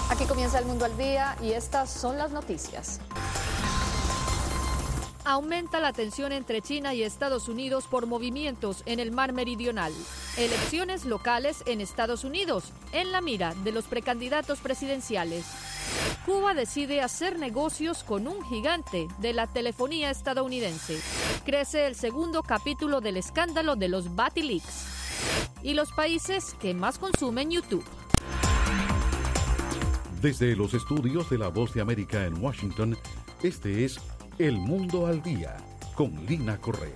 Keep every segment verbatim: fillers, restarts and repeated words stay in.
Aquí comienza El Mundo al Día y estas son las noticias. Aumenta la tensión entre China y Estados Unidos por movimientos en el Mar Meridional. Elecciones locales en Estados Unidos, en la mira de los precandidatos presidenciales. Cuba decide hacer negocios con un gigante de la telefonía estadounidense. Crece el segundo capítulo del escándalo de los Batileaks. Y los países que más consumen YouTube. Desde los estudios de La Voz de América en Washington, este es El Mundo al Día, con Lina Correa.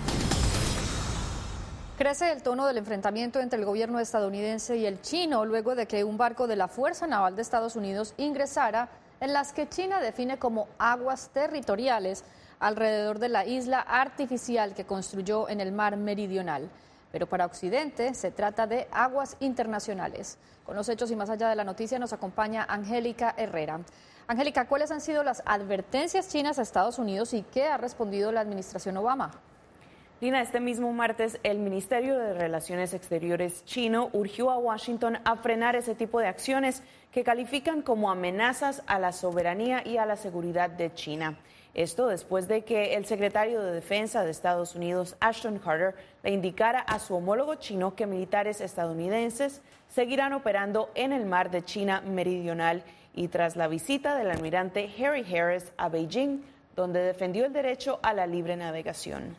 Crece el tono del enfrentamiento entre el gobierno estadounidense y el chino luego de que un barco de la Fuerza Naval de Estados Unidos ingresara en las que China define como aguas territoriales alrededor de la isla artificial que construyó en el Mar Meridional. Pero para Occidente se trata de aguas internacionales. Con los hechos y más allá de la noticia nos acompaña Angélica Herrera. Angélica, ¿cuáles han sido las advertencias chinas a Estados Unidos y qué ha respondido la administración Obama? Lina, este mismo martes el Ministerio de Relaciones Exteriores chino urgió a Washington a frenar ese tipo de acciones que califican como amenazas a la soberanía y a la seguridad de China. Esto después de que el secretario de Defensa de Estados Unidos, Ashton Carter, le indicara a su homólogo chino que militares estadounidenses seguirán operando en el mar de China Meridional y tras la visita del almirante Harry Harris a Beijing, donde defendió el derecho a la libre navegación.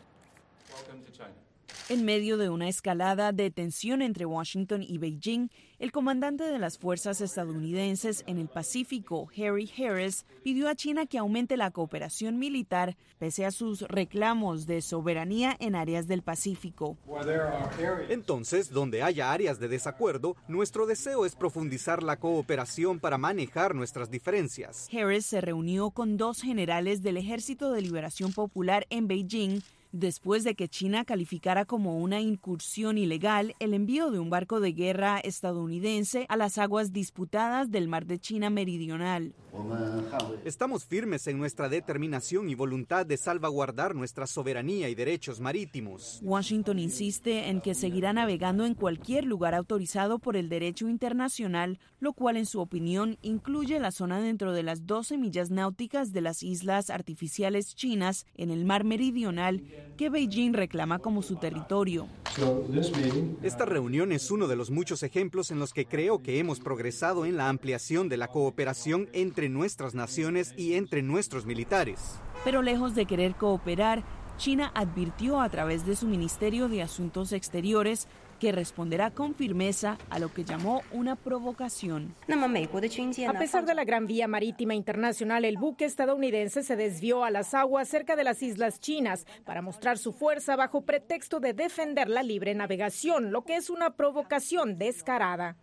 En medio de una escalada de tensión entre Washington y Beijing, el comandante de las fuerzas estadounidenses en el Pacífico, Harry Harris, pidió a China que aumente la cooperación militar pese a sus reclamos de soberanía en áreas del Pacífico. Entonces, donde haya áreas de desacuerdo, nuestro deseo es profundizar la cooperación para manejar nuestras diferencias. Harris se reunió con dos generales del Ejército de Liberación Popular en Beijing, después de que China calificara como una incursión ilegal el envío de un barco de guerra estadounidense a las aguas disputadas del Mar de China Meridional. Estamos firmes en nuestra determinación y voluntad de salvaguardar nuestra soberanía y derechos marítimos. Washington insiste en que seguirá navegando en cualquier lugar autorizado por el derecho internacional, lo cual en su opinión incluye la zona dentro de las doce millas náuticas de las islas artificiales chinas en el Mar Meridional, que Beijing reclama como su territorio. Esta reunión es uno de los muchos ejemplos en los que creo que hemos progresado en la ampliación de la cooperación entre nuestras naciones y entre nuestros militares. Pero lejos de querer cooperar, China advirtió a través de su Ministerio de Asuntos Exteriores que responderá con firmeza a lo que llamó una provocación. A pesar de la Gran Vía Marítima Internacional, el buque estadounidense se desvió a las aguas cerca de las islas chinas para mostrar su fuerza bajo pretexto de defender la libre navegación, lo que es una provocación descarada.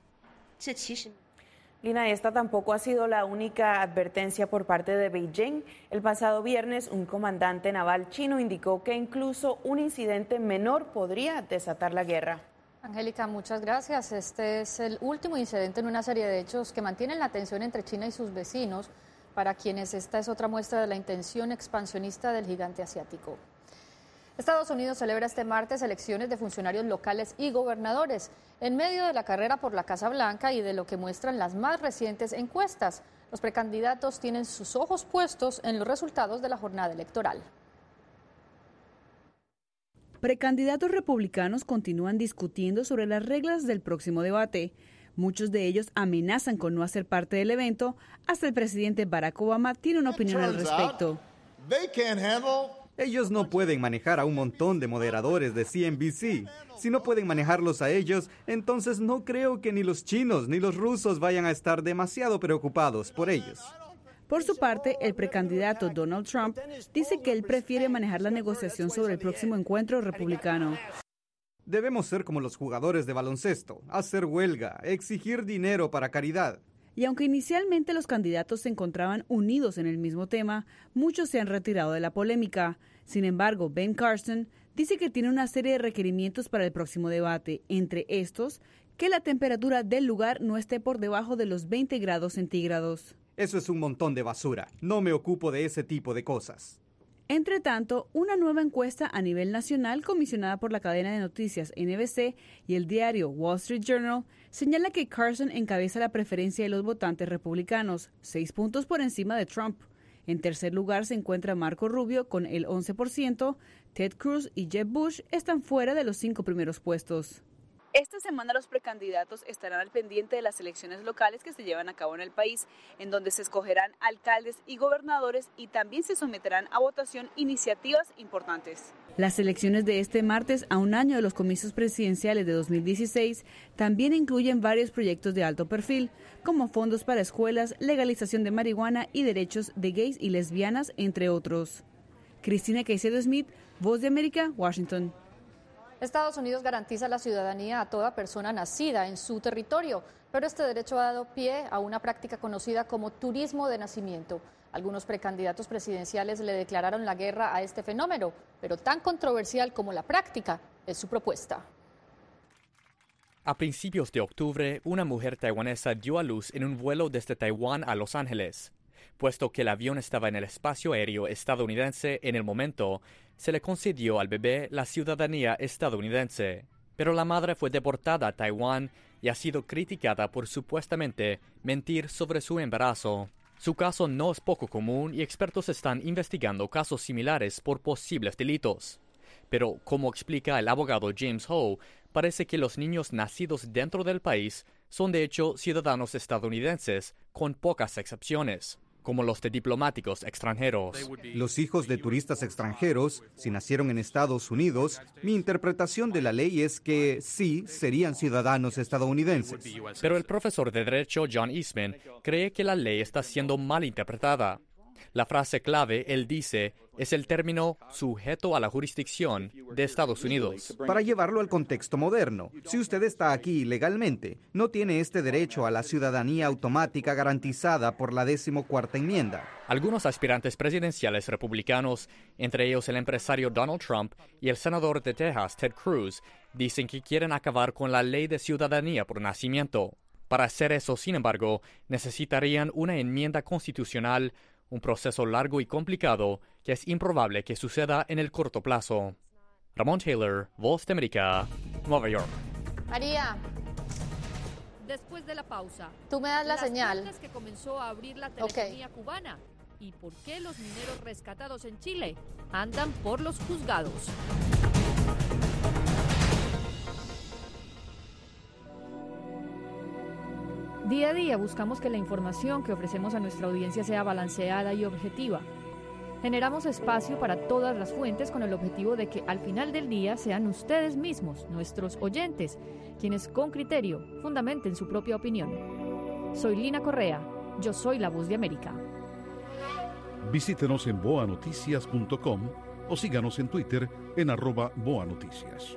Lina, esta tampoco ha sido la única advertencia por parte de Beijing. El pasado viernes, un comandante naval chino indicó que incluso un incidente menor podría desatar la guerra. Angélica, muchas gracias. Este es el último incidente en una serie de hechos que mantienen la tensión entre China y sus vecinos, para quienes esta es otra muestra de la intención expansionista del gigante asiático. Estados Unidos celebra este martes elecciones de funcionarios locales y gobernadores, en medio de la carrera por la Casa Blanca y de lo que muestran las más recientes encuestas. Los precandidatos tienen sus ojos puestos en los resultados de la jornada electoral. Precandidatos republicanos continúan discutiendo sobre las reglas del próximo debate. Muchos de ellos amenazan con no hacer parte del evento. Hasta el presidente Barack Obama tiene una opinión al respecto. Ellos no pueden manejar a un montón de moderadores de C N B C. Si no pueden manejarlos a ellos, entonces no creo que ni los chinos ni los rusos vayan a estar demasiado preocupados por ellos. Por su parte, el precandidato Donald Trump dice que él prefiere manejar la negociación sobre el próximo encuentro republicano. Debemos ser como los jugadores de baloncesto, hacer huelga, exigir dinero para caridad. Y aunque inicialmente los candidatos se encontraban unidos en el mismo tema, muchos se han retirado de la polémica. Sin embargo, Ben Carson dice que tiene una serie de requerimientos para el próximo debate, entre estos, que la temperatura del lugar no esté por debajo de los veinte grados centígrados. Eso es un montón de basura. No me ocupo de ese tipo de cosas. Entre tanto, una nueva encuesta a nivel nacional comisionada por la cadena de noticias N B C y el diario Wall Street Journal señala que Carson encabeza la preferencia de los votantes republicanos, seis puntos por encima de Trump. En tercer lugar se encuentra Marco Rubio con el once por ciento, Ted Cruz y Jeb Bush están fuera de los cinco primeros puestos. Esta semana los precandidatos estarán al pendiente de las elecciones locales que se llevan a cabo en el país, en donde se escogerán alcaldes y gobernadores y también se someterán a votación iniciativas importantes. Las elecciones de este martes, a un año de los comicios presidenciales de dos mil dieciséis, también incluyen varios proyectos de alto perfil, como fondos para escuelas, legalización de marihuana y derechos de gays y lesbianas, entre otros. Cristina Caicedo Smith, Voz de América, Washington. Estados Unidos garantiza la ciudadanía a toda persona nacida en su territorio, pero este derecho ha dado pie a una práctica conocida como turismo de nacimiento. Algunos precandidatos presidenciales le declararon la guerra a este fenómeno, pero tan controversial como la práctica es su propuesta. A principios de octubre, una mujer taiwanesa dio a luz en un vuelo desde Taiwán a Los Ángeles. Puesto que el avión estaba en el espacio aéreo estadounidense en el momento, se le concedió al bebé la ciudadanía estadounidense. Pero la madre fue deportada a Taiwán y ha sido criticada por supuestamente mentir sobre su embarazo. Su caso no es poco común y expertos están investigando casos similares por posibles delitos. Pero, como explica el abogado James Ho, parece que los niños nacidos dentro del país son de hecho ciudadanos estadounidenses, con pocas excepciones, como los de diplomáticos extranjeros. Los hijos de turistas extranjeros, si nacieron en Estados Unidos, mi interpretación de la ley es que sí serían ciudadanos estadounidenses. Pero el profesor de Derecho John Eastman cree que la ley está siendo mal interpretada. La frase clave, él dice, es el término sujeto a la jurisdicción de Estados Unidos. Para llevarlo al contexto moderno, si usted está aquí legalmente, no tiene este derecho a la ciudadanía automática garantizada por la decimocuarta enmienda. Algunos aspirantes presidenciales republicanos, entre ellos el empresario Donald Trump y el senador de Texas Ted Cruz, dicen que quieren acabar con la ley de ciudadanía por nacimiento. Para hacer eso, sin embargo, necesitarían una enmienda constitucional, un proceso largo y complicado que es improbable que suceda en el corto plazo. Ramón Taylor, Voz de América, Nueva York. María. Después de la pausa. Tú me das la las señal. Que comenzó a abrir la telefonía okay. cubana y por qué los mineros rescatados en Chile andan por los juzgados. Día a día buscamos que la información que ofrecemos a nuestra audiencia sea balanceada y objetiva. Generamos espacio para todas las fuentes con el objetivo de que al final del día sean ustedes mismos, nuestros oyentes, quienes con criterio fundamenten su propia opinión. Soy Lina Correa, yo soy la Voz de América. Visítenos en boa noticias punto com o síganos en Twitter en arroba boanoticias.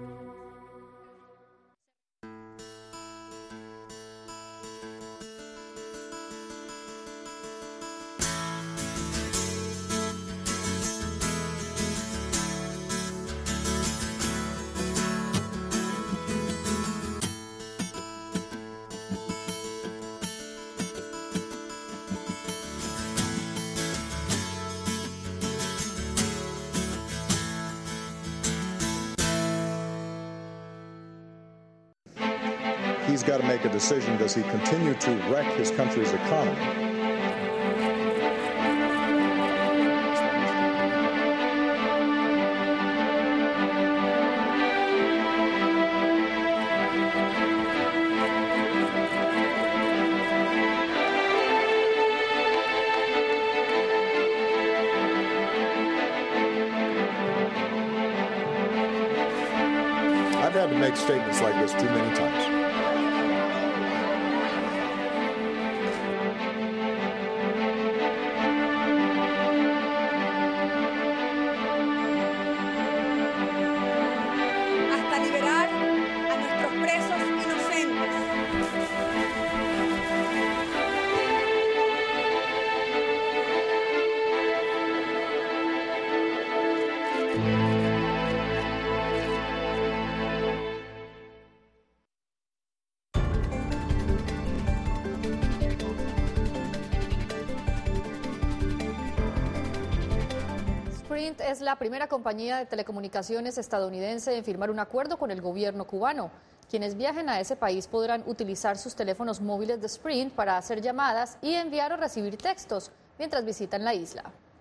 He's got to make a decision. Does he continue to wreck his country's economy? I've had to make statements like this too many times. Sprint es la primera compañía de telecomunicaciones estadounidense en firmar un acuerdo con el gobierno cubano. Quienes viajen a ese país podrán utilizar sus teléfonos móviles de Sprint para hacer llamadas y enviar o recibir textos mientras visitan la isla.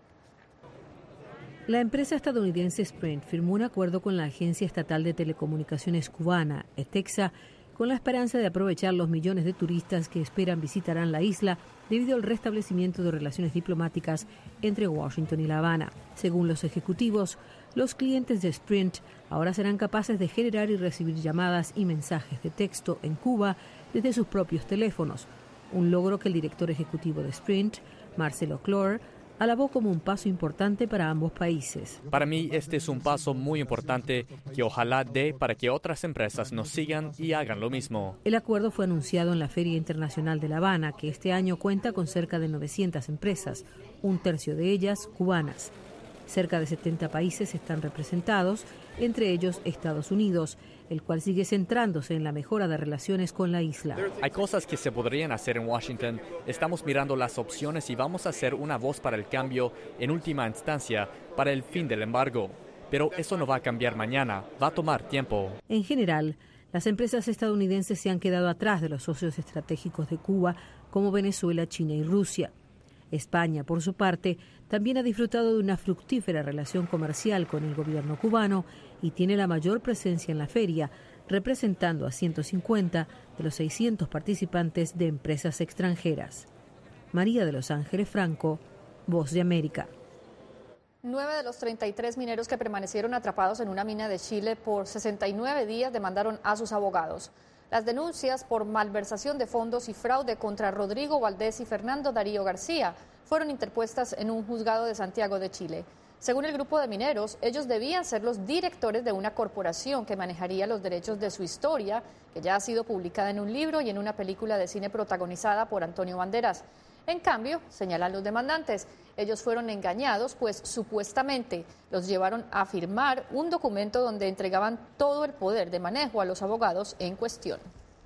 La empresa estadounidense Sprint firmó un acuerdo con la Agencia Estatal de Telecomunicaciones cubana, ETEXA, con la esperanza de aprovechar los millones de turistas que esperan visitarán la isla debido al restablecimiento de relaciones diplomáticas entre Washington y La Habana. Según los ejecutivos, los clientes de Sprint ahora serán capaces de generar y recibir llamadas y mensajes de texto en Cuba desde sus propios teléfonos, un logro que el director ejecutivo de Sprint, Marcelo Clore, alabó como un paso importante para ambos países. Para mí este es un paso muy importante que ojalá dé para que otras empresas nos sigan y hagan lo mismo. El acuerdo fue anunciado en la Feria Internacional de La Habana, que este año cuenta con cerca de novecientas empresas, un tercio de ellas cubanas. Cerca de setenta países están representados, entre ellos Estados Unidos, el cual sigue centrándose en la mejora de relaciones con la isla. Hay cosas que se podrían hacer en Washington. Estamos mirando las opciones y vamos a ser una voz para el cambio en última instancia para el fin del embargo. Pero eso no va a cambiar mañana, va a tomar tiempo. En general, las empresas estadounidenses se han quedado atrás de los socios estratégicos de Cuba como Venezuela, China y Rusia. España, por su parte, también ha disfrutado de una fructífera relación comercial con el gobierno cubano y tiene la mayor presencia en la feria, representando a ciento cincuenta de los seiscientos participantes de empresas extranjeras. María de Los Ángeles Franco, Voz de América. Nueve de los treinta y tres mineros que permanecieron atrapados en una mina de Chile por sesenta y nueve días demandaron a sus abogados. Las denuncias por malversación de fondos y fraude contra Rodrigo Valdés y Fernando Darío García fueron interpuestas en un juzgado de Santiago de Chile. Según el grupo de mineros, ellos debían ser los directores de una corporación que manejaría los derechos de su historia, que ya ha sido publicada en un libro y en una película de cine protagonizada por Antonio Banderas. En cambio, señalan los demandantes, ellos fueron engañados, pues supuestamente los llevaron a firmar un documento donde entregaban todo el poder de manejo a los abogados en cuestión.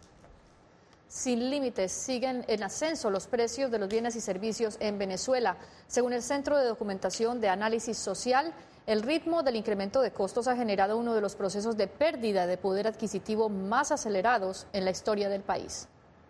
Sin límites, siguen en ascenso los precios de los bienes y servicios en Venezuela. Según el Centro de Documentación de Análisis Social, el ritmo del incremento de costos ha generado uno de los procesos de pérdida de poder adquisitivo más acelerados en la historia del país.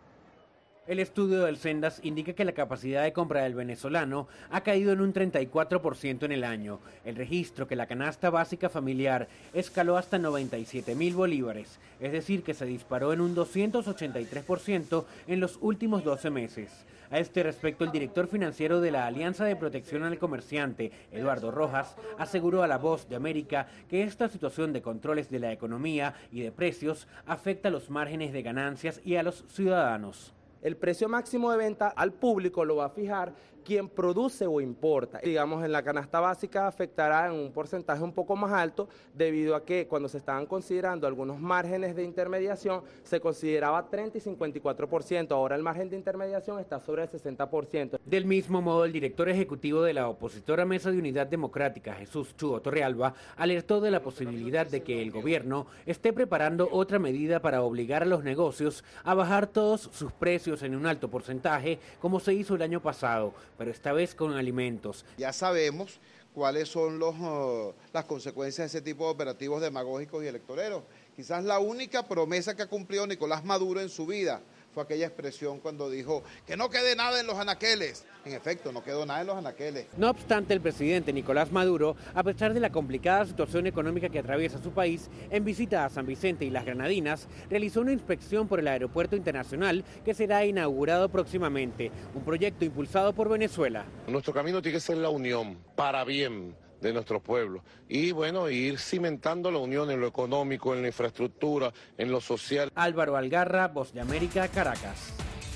El estudio del Sendas indica que la capacidad de compra del venezolano ha caído en un treinta y cuatro por ciento en el año. El registro que la canasta básica familiar escaló hasta noventa y siete mil bolívares, es decir, que se disparó en un doscientos ochenta y tres por ciento en los últimos doce meses. A este respecto, el director financiero de la Alianza de Protección al Comerciante, Eduardo Rojas, aseguró a La Voz de América que esta situación de controles de la economía y de precios afecta a los márgenes de ganancias y a los ciudadanos. El precio máximo de venta al público lo va a fijar quien produce o importa. Digamos, en la canasta básica afectará en un porcentaje un poco más alto debido a que cuando se estaban considerando algunos márgenes de intermediación se consideraba treinta y cincuenta y cuatro por ciento, ahora el margen de intermediación está sobre el sesenta por ciento. Del mismo modo, el director ejecutivo de la opositora Mesa de Unidad Democrática, Jesús Chuo Torrealba, alertó de la posibilidad de que el gobierno esté preparando otra medida para obligar a los negocios a bajar todos sus precios en un alto porcentaje, como se hizo el año pasado, pero esta vez con alimentos. Ya sabemos cuáles son los, uh, las consecuencias de ese tipo de operativos demagógicos y electoreros. Quizás la única promesa que ha cumplido Nicolás Maduro en su vida fue aquella expresión cuando dijo que no quede nada en los anaqueles. En efecto, no quedó nada en los anaqueles. No obstante, el presidente Nicolás Maduro, a pesar de la complicada situación económica que atraviesa su país, en visita a San Vicente y las Granadinas, realizó una inspección por el aeropuerto internacional que será inaugurado próximamente, un proyecto impulsado por Venezuela. Nuestro camino tiene que ser la unión, para bien de nuestros pueblos, y bueno, ir cimentando la unión en lo económico, en la infraestructura, en lo social. Álvaro Algarra, Voz de América, Caracas.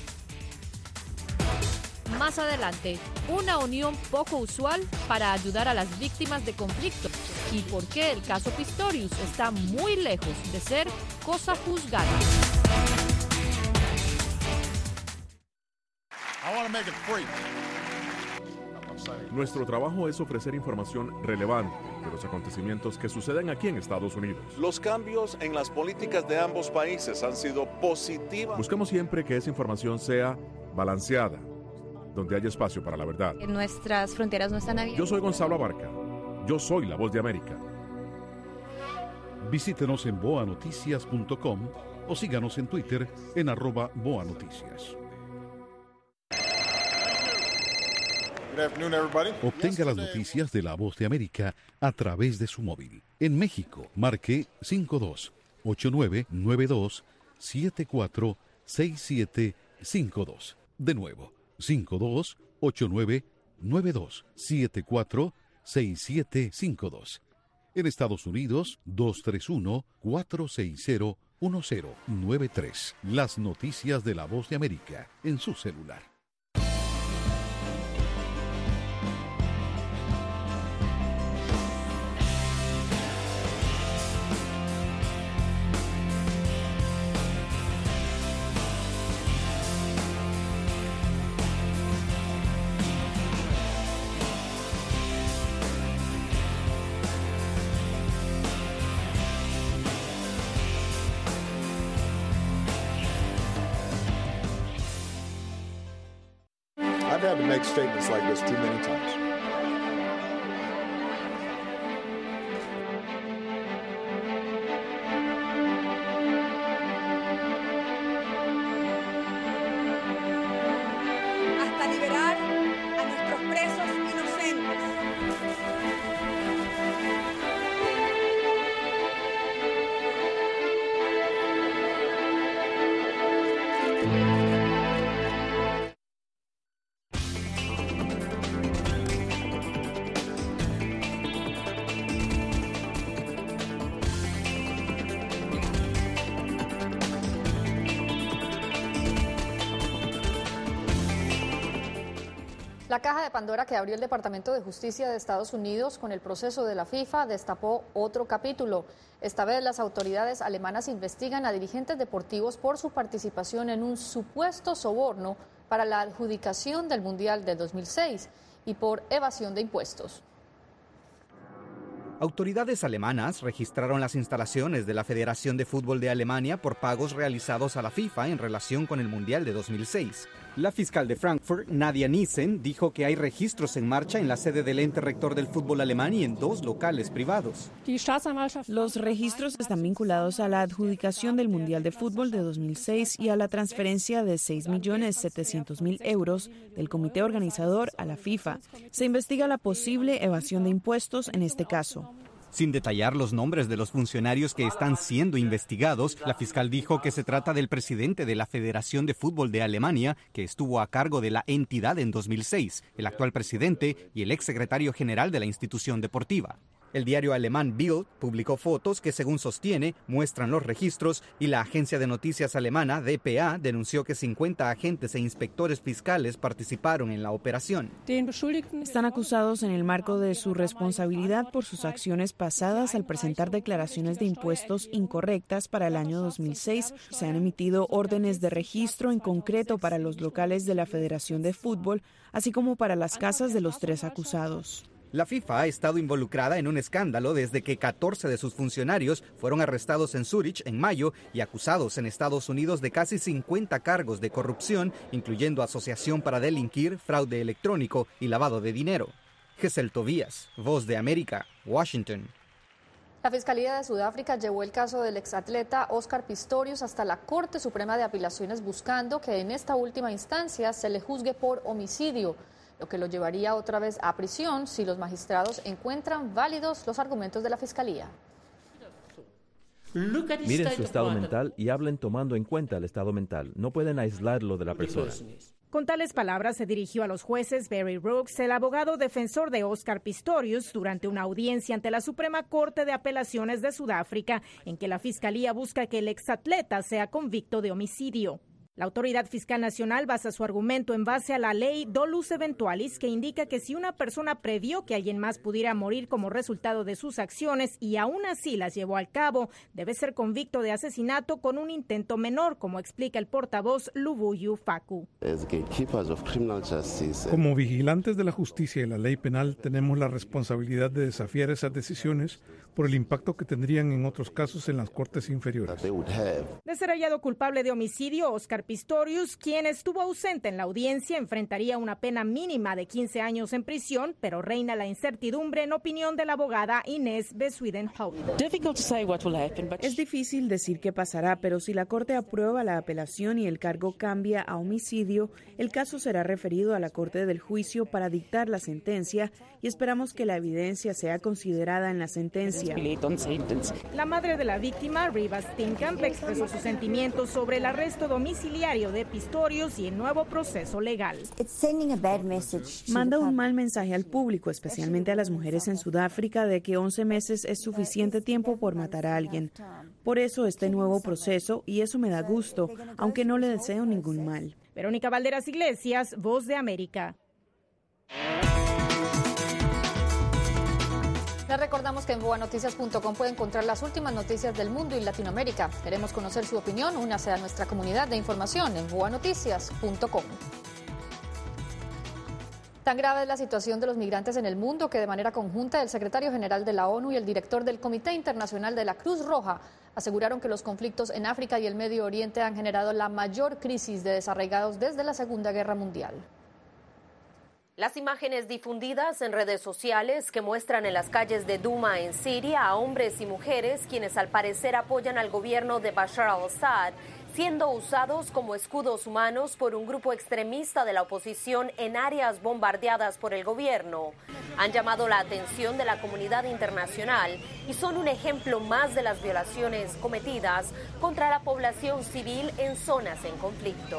Más adelante, una unión poco usual para ayudar a las víctimas de conflictos y por qué el caso Pistorius está muy lejos de ser cosa juzgada. I want to make it free. Nuestro trabajo es ofrecer información relevante de los acontecimientos que suceden aquí en Estados Unidos. Los cambios en las políticas de ambos países han sido positivas. Buscamos siempre que esa información sea balanceada, donde haya espacio para la verdad. Nuestras fronteras no están abiertas. Yo soy Gonzalo Abarca Yo soy la Voz de América. Visítenos en boa noticias punto com o síganos en Twitter en arroba boa noticias. Obtenga las noticias de La Voz de América a través de su móvil. En México, marque cinco dos ocho nueve nueve dos siete cuatro seis siete cinco dos. De nuevo, cinco dos ocho nueve nueve dos siete cuatro seis siete cinco dos. En Estados Unidos, dos tres uno cuatro seis cero uno cero nueve tres. Las noticias de La Voz de América en su celular. I've had to make statements like this too many times. Hasta liberar a nuestros presos inocentes. La caja de Pandora que abrió el Departamento de Justicia de Estados Unidos con el proceso de la FIFA destapó otro capítulo. Esta vez las autoridades alemanas investigan a dirigentes deportivos por su participación en un supuesto soborno para la adjudicación del Mundial de dos mil seis y por evasión de impuestos. Autoridades alemanas registraron las instalaciones de la Federación de Fútbol de Alemania por pagos realizados a la FIFA en relación con el Mundial de dos mil seis. La fiscal de Frankfurt, Nadia Nissen, dijo que hay registros en marcha en la sede del ente rector del fútbol alemán y en dos locales privados. Los registros están vinculados a la adjudicación del Mundial de Fútbol de dos mil seis y a la transferencia de seis millones setecientos mil euros del comité organizador a la FIFA. Se investiga la posible evasión de impuestos en este caso. Sin detallar los nombres de los funcionarios que están siendo investigados, la fiscal dijo que se trata del presidente de la Federación de Fútbol de Alemania, que estuvo a cargo de la entidad en dos mil seis, el actual presidente y el exsecretario general de la institución deportiva. El diario alemán Bild publicó fotos que, según sostiene, muestran los registros y la agencia de noticias alemana D P A denunció que cincuenta agentes e inspectores fiscales participaron en la operación. Están acusados en el marco de su responsabilidad por sus acciones pasadas al presentar declaraciones de impuestos incorrectas para el año dos mil seis. Se han emitido órdenes de registro en concreto para los locales de la Federación de Fútbol, así como para las casas de los tres acusados. La FIFA ha estado involucrada en un escándalo desde que catorce de sus funcionarios fueron arrestados en Zúrich en mayo y acusados en Estados Unidos de casi cincuenta cargos de corrupción, incluyendo asociación para delinquir, fraude electrónico y lavado de dinero. Gesell Tobías, Voz de América, Washington. La Fiscalía de Sudáfrica llevó el caso del exatleta Oscar Pistorius hasta la Corte Suprema de Apelaciones buscando que en esta última instancia se le juzgue por homicidio, lo que lo llevaría otra vez a prisión si los magistrados encuentran válidos los argumentos de la Fiscalía. Miren su estado mental y hablen tomando en cuenta el estado mental. No pueden aislarlo de la persona. Con tales palabras se dirigió a los jueces Barry Brooks, el abogado defensor de Oscar Pistorius, durante una audiencia ante la Suprema Corte de Apelaciones de Sudáfrica, en que la Fiscalía busca que el exatleta sea convicto de homicidio. La Autoridad Fiscal Nacional basa su argumento en base a la ley Dolus Eventualis, que indica que si una persona previó que alguien más pudiera morir como resultado de sus acciones y aún así las llevó al cabo, debe ser convicto de asesinato con un intento menor, como explica el portavoz Luvuyo Faku. Como vigilantes de la justicia y la ley penal, tenemos la responsabilidad de desafiar esas decisiones por el impacto que tendrían en otros casos en las cortes inferiores. De ser hallado culpable de homicidio, Oscar Oscar Pistorius, quien estuvo ausente en la audiencia, enfrentaría una pena mínima de quince años en prisión, pero reina la incertidumbre en opinión de la abogada Inés Besuidenhout. Es difícil decir qué pasará, pero si la Corte aprueba la apelación y el cargo cambia a homicidio, el caso será referido a la Corte del Juicio para dictar la sentencia y esperamos que la evidencia sea considerada en la sentencia. La madre de la víctima, Riva Steenkamp, expresó sus sentimientos sobre el arresto domiciliario de Pistorius y el nuevo proceso legal. Manda un mal mensaje al público, especialmente a las mujeres en Sudáfrica, de que once meses es suficiente tiempo por matar a alguien. Por eso este nuevo proceso, y eso me da gusto, aunque no le deseo ningún mal. Verónica Valderas Iglesias, Voz de América. Les recordamos que en boa noticias punto com puede encontrar las últimas noticias del mundo y Latinoamérica. Queremos conocer su opinión, únase a nuestra comunidad de información en boa noticias punto com. Tan grave es la situación de los migrantes en el mundo que de manera conjunta el secretario general de la ONU y el director del Comité Internacional de la Cruz Roja aseguraron que los conflictos en África y el Medio Oriente han generado la mayor crisis de desarraigados desde la Segunda Guerra Mundial. Las imágenes difundidas en redes sociales que muestran en las calles de Douma, en Siria, a hombres y mujeres quienes al parecer apoyan al gobierno de Bashar al-Assad, siendo usados como escudos humanos por un grupo extremista de la oposición en áreas bombardeadas por el gobierno, han llamado la atención de la comunidad internacional y son un ejemplo más de las violaciones cometidas contra la población civil en zonas en conflicto.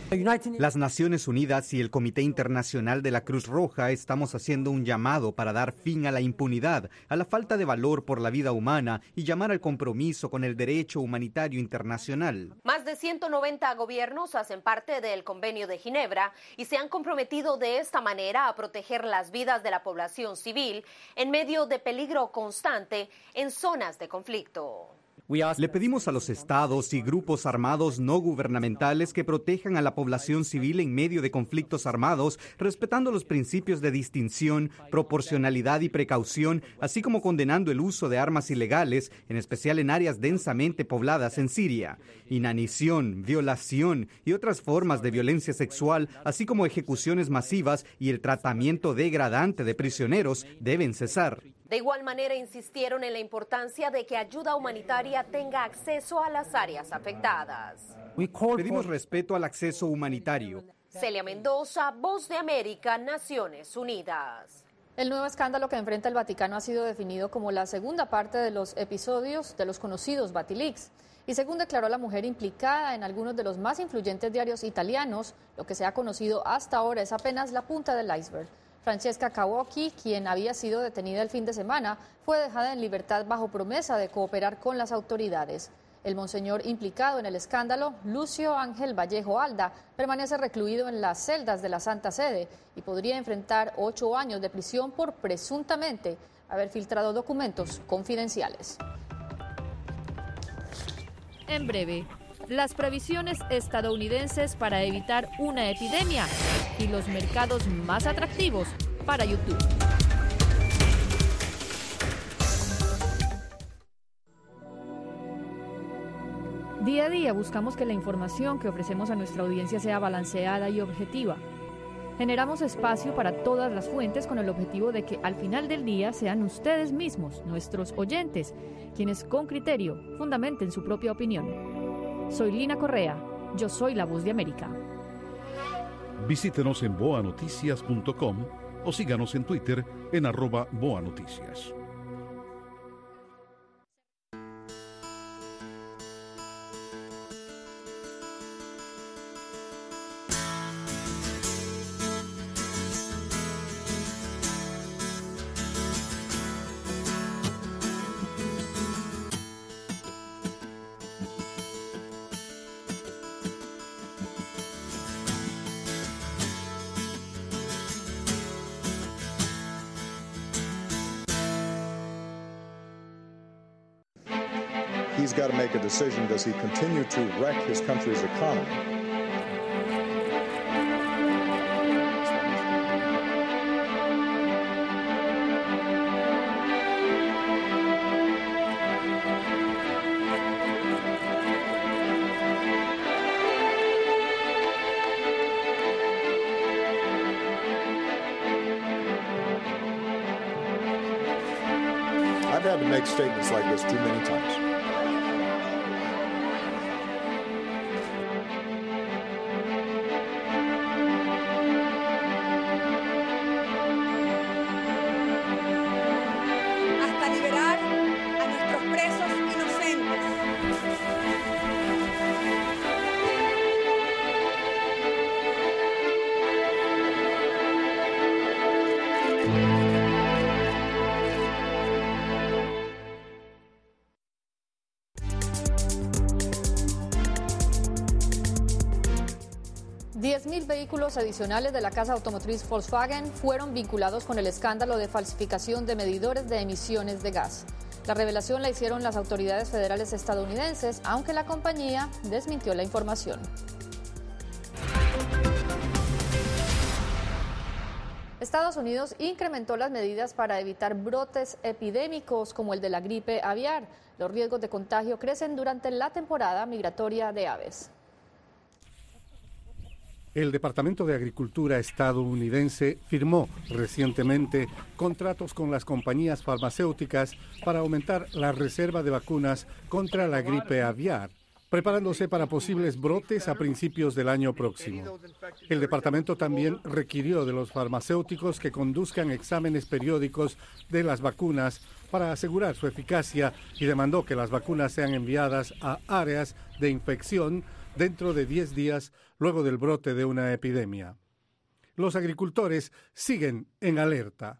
Las Naciones Unidas y el Comité Internacional de la Cruz Roja estamos haciendo un llamado para dar fin a la impunidad, a la falta de valor por la vida humana y llamar al compromiso con el derecho humanitario internacional. Más de ciento noventa gobiernos hacen parte del Convenio de Ginebra y se han comprometido de esta manera a proteger las vidas de la población civil en medio de peligro constante en zonas de conflicto. Le pedimos a los estados y grupos armados no gubernamentales que protejan a la población civil en medio de conflictos armados, respetando los principios de distinción, proporcionalidad y precaución, así como condenando el uso de armas ilegales, en especial en áreas densamente pobladas en Siria. Inanición, violación y otras formas de violencia sexual, así como ejecuciones masivas y el tratamiento degradante de prisioneros, deben cesar. De igual manera, insistieron en la importancia de que ayuda humanitaria tenga acceso a las áreas afectadas. Pedimos respeto al acceso humanitario. Celia Mendoza, Voz de América, Naciones Unidas. El nuevo escándalo que enfrenta el Vaticano ha sido definido como la segunda parte de los episodios de los conocidos Batileaks. Y según declaró la mujer implicada en algunos de los más influyentes diarios italianos, lo que se ha conocido hasta ahora es apenas la punta del iceberg. Francesca Kawocki, quien había sido detenida el fin de semana, fue dejada en libertad bajo promesa de cooperar con las autoridades. El monseñor implicado en el escándalo, Lucio Ángel Vallejo Alda, permanece recluido en las celdas de la Santa Sede y podría enfrentar ocho años de prisión por presuntamente haber filtrado documentos confidenciales. En breve, las previsiones estadounidenses para evitar una epidemia y los mercados más atractivos para YouTube. Día a día buscamos que la información que ofrecemos a nuestra audiencia sea balanceada y objetiva. Generamos espacio para todas las fuentes con el objetivo de que al final del día sean ustedes mismos, nuestros oyentes, quienes con criterio fundamenten su propia opinión. Soy Lina Correa, yo soy la Voz de América. Visítenos en boa noticias punto com o síganos en Twitter en arroba boanoticias. He's got to make a decision. Does he continue to wreck his country's economy? I've had to make statements like this too many times. diez mil vehículos adicionales de la casa automotriz Volkswagen fueron vinculados con el escándalo de falsificación de medidores de emisiones de gas. La revelación la hicieron las autoridades federales estadounidenses, aunque la compañía desmintió la información. Estados Unidos incrementó las medidas para evitar brotes epidémicos como el de la gripe aviar. Los riesgos de contagio crecen durante la temporada migratoria de aves. El Departamento de Agricultura estadounidense firmó recientemente contratos con las compañías farmacéuticas para aumentar la reserva de vacunas contra la gripe aviar, preparándose para posibles brotes a principios del año próximo. El departamento también requirió de los farmacéuticos que conduzcan exámenes periódicos de las vacunas para asegurar su eficacia y demandó que las vacunas sean enviadas a áreas de infección dentro de diez días luego del brote de una epidemia. Los agricultores siguen en alerta.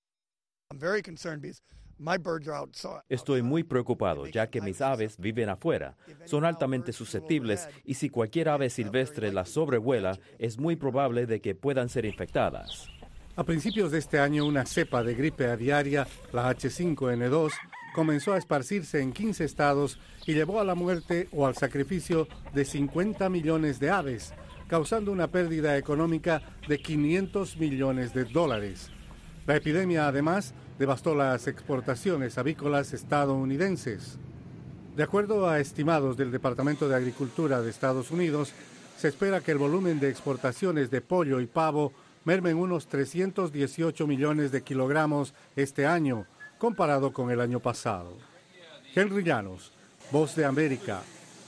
Estoy muy preocupado, ya que mis aves viven afuera, son altamente susceptibles y si cualquier ave silvestre las sobrevuela, es muy probable de que puedan ser infectadas. A principios de este año, una cepa de gripe aviaria, la H cinco N dos, comenzó a esparcirse en quince estados y llevó a la muerte o al sacrificio de cincuenta millones de aves, causando una pérdida económica de quinientos millones de dólares. La epidemia, además, devastó las exportaciones avícolas estadounidenses. De acuerdo a estimados del Departamento de Agricultura de Estados Unidos, se espera que el volumen de exportaciones de pollo y pavo merme en unos trescientos dieciocho millones de kilogramos este año, comparado con el año pasado. Henry Llanos, Voz de América.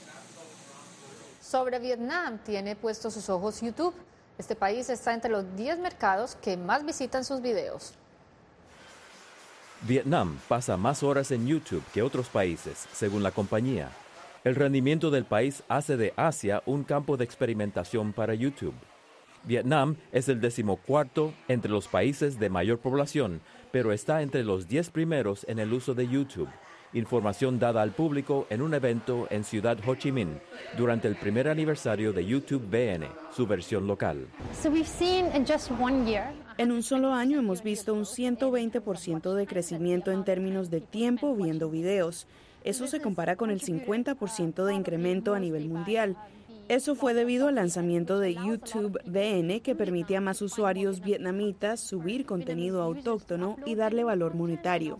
Sobre Vietnam tiene puestos sus ojos YouTube. Este país está entre los diez mercados que más visitan sus videos. Vietnam pasa más horas en YouTube que otros países, según la compañía. El rendimiento del país hace de Asia un campo de experimentación para YouTube. Vietnam es el decimocuarto entre los países de mayor población, pero está entre los diez primeros en el uso de YouTube. Información dada al público en un evento en Ciudad Ho Chi Minh durante el primer aniversario de YouTube V N, su versión local. En un solo año hemos visto un ciento veinte por ciento de crecimiento en términos de tiempo viendo videos. Eso se compara con el cincuenta por ciento de incremento a nivel mundial. Eso fue debido al lanzamiento de YouTube V N, que permite a más usuarios vietnamitas subir contenido autóctono y darle valor monetario.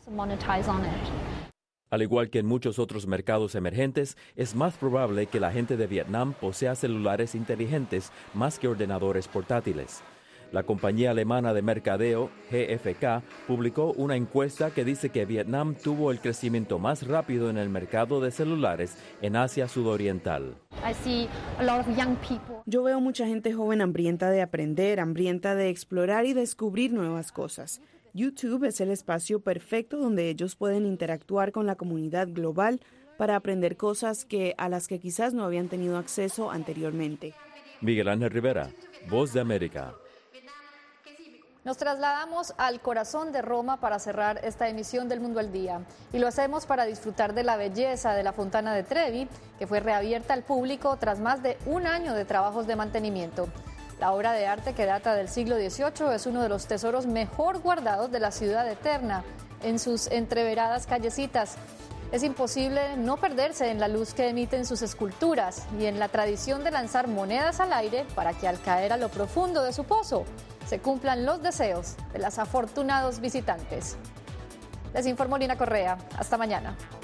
Al igual que en muchos otros mercados emergentes, es más probable que la gente de Vietnam posea celulares inteligentes más que ordenadores portátiles. La compañía alemana de mercadeo, G F K, publicó una encuesta que dice que Vietnam tuvo el crecimiento más rápido en el mercado de celulares en Asia Sudoriental. Yo veo mucha gente joven hambrienta de aprender, hambrienta de explorar y descubrir nuevas cosas. YouTube es el espacio perfecto donde ellos pueden interactuar con la comunidad global para aprender cosas que a las que quizás no habían tenido acceso anteriormente. Miguel Ángel Rivera, Voz de América. Nos trasladamos al corazón de Roma para cerrar esta emisión del Mundo al Día. Y lo hacemos para disfrutar de la belleza de la Fontana de Trevi, que fue reabierta al público tras más de un año de trabajos de mantenimiento. La obra de arte, que data del siglo dieciocho, es uno de los tesoros mejor guardados de la ciudad eterna, en sus entreveradas callecitas. Es imposible no perderse en la luz que emiten sus esculturas y en la tradición de lanzar monedas al aire para que al caer a lo profundo de su pozo se cumplan los deseos de los afortunados visitantes. Les informó Lina Correa. Hasta mañana.